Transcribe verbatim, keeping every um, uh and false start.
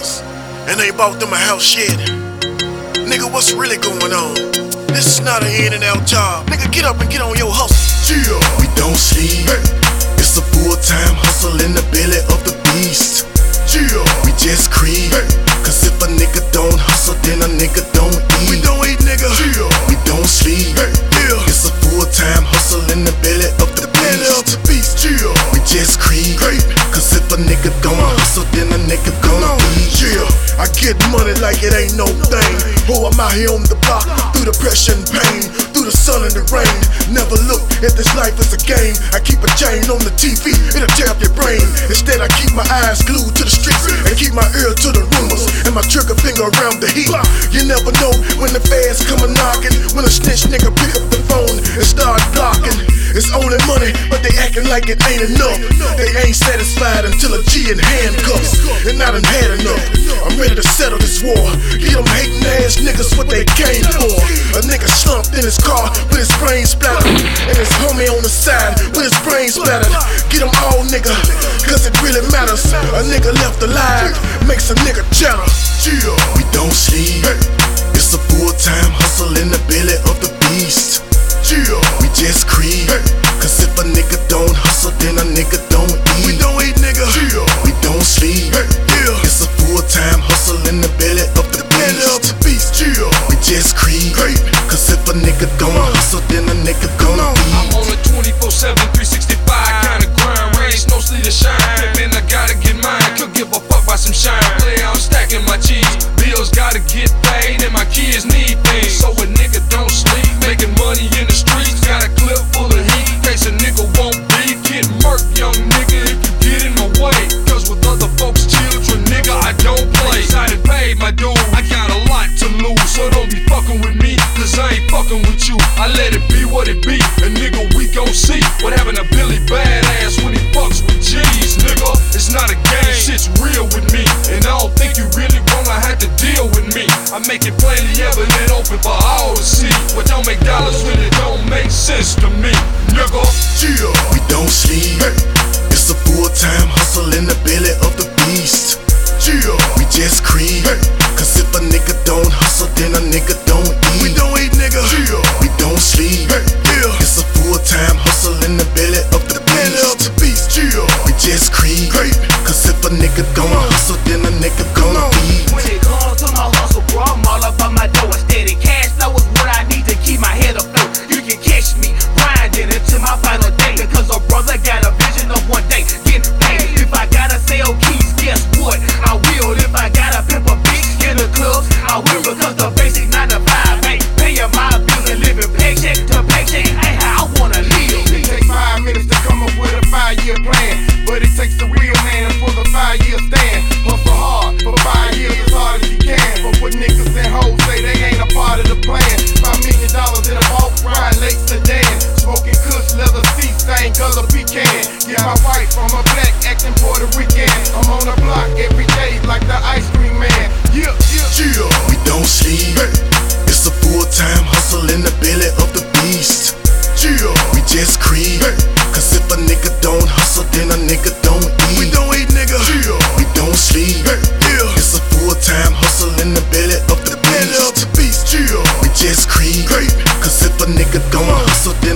dollars and ain't bought them a house yet. Nigga, what's really going on? This is not an in and out job. Nigga, get up and get on your hustle. Yeah, we don't sleep. Hey. It's a full-time hustle in the belly of the beast. Yeah, we just creep. Hey. Cause if a nigga don't hustle, then a nigga don't eat. We don't eat, nigga. Yeah, we don't sleep. Hey. Yeah, it's a full-time hustle in the belly of the, the beast. Belly of the beast. Yeah, we just creep. Hey. Cause if a nigga don't hustle, then a nigga don't eat. Yeah, I get money like it ain't no thing. Oh, I'm out here on the block through the pressure and pain, through the sun and the rain. Never look at this life as a game. I keep a chain on the T V, it'll tear up your brain. Instead, I keep my eyes glued to the streets and keep my ear to the rumors and my trigger finger around the heat. You never know when the feds come a knocking, when a snitch nigga pick up the phone and start blocking. It's only money, but they acting like it ain't enough. They ain't satisfied until a G in handcuffs, and I done had enough. I'm ready to settle this war. Get them hating ass niggas what they came for. A nigga slumped in his car with his brain splattered, and his homie on the side with his brain splattered. Get them all, nigga, cause it really matters. A nigga left alive makes a nigga cheddar. Yeah, we don't sleep. It's a full-time hustle in the belly of the beast. Yeah, we just creep. Cause if a nigga don't hustle, then a nigga don't eat. We don't eat, nigga. Yeah, we don't sleep. Yeah, it's a full-time hustle in the belly of the belly of the beast. Yeah, we just creep. Cause if a nigga don't hustle, then a nigga don't eat. I'm on a twenty-four seven, three sixty-five kind of grind. Rain, no sleep to shine. Pimpin', I gotta get mine. Could give a fuck about some shine. Play, I'm stacking my cheese. Bills gotta get paid, and my kids need things. So a nigga don't sleep, making money in the streets. Got a clip full of heat, in case a nigga won't beef. Get murked, young nigga, if you get in my way. Cause with other folks' children, nigga, I don't play. I done paid my dues, I got a lot to lose. So don't be fucking with me, cause I ain't fucking with you. I let it be what it be, and nigga, we gon' see what happened to Billy Badass when he fucks with G's, nigga. It's not a game, shit's real with me, and I don't think you really wanna have to deal with me. I make it plainly evident, open for all to see. What don't make dollars really don't make sense to me, nigga. Yeah, we don't sleep. It's a full-time hustle in the belly of the beast. Yeah, we just creep. Cause if a nigga don't hustle, then a nigga don't eat. We don't eat, nigga. Yeah, we don't sleep. Yeah, it's a full-time hustle in the belly of the belly of the beast. Yeah, we just creep. Cause if a nigga don't hustle, then a nigga don't eat. When it comes to my hustle, bro, I'm all up on my door. Steady cash flow is what I need to keep my head afloat. You can catch me grinding until my final day, because a brother got a vision of one day getting paid. If I gotta sell keys, guess what? I will. If I gotta pimp a bitch in the clubs, I will, because the basic nine to five ain't paying my bills and living paycheck to paycheck ain't how I wanna live. It takes five minutes to come up with a five-year plan, but it takes the real man for the five-year stand. Hustle hard for five years as hard as you can, but what niggas and hoes say they ain't a part of the plan. Five million dollars in a boat ride, late sedan, smoking kush, leather seats, same color pecan. Yeah, my wife from a black acting Puerto Rican. I'm on the block every day like the ice cream man. Yeah, yeah, yeah, we don't sleep. It's a full-time hustle in the belly of the beast. Yeah, we just creep. Cause if a nigga don't hustle, then a nigga don't eat. We don't eat, nigga. Yeah, we don't sleep. Yeah, it's a full-time hustle in the belly of the beast. Belly of the beast. Yeah, we just creep. Cause if a nigga don't hustle, then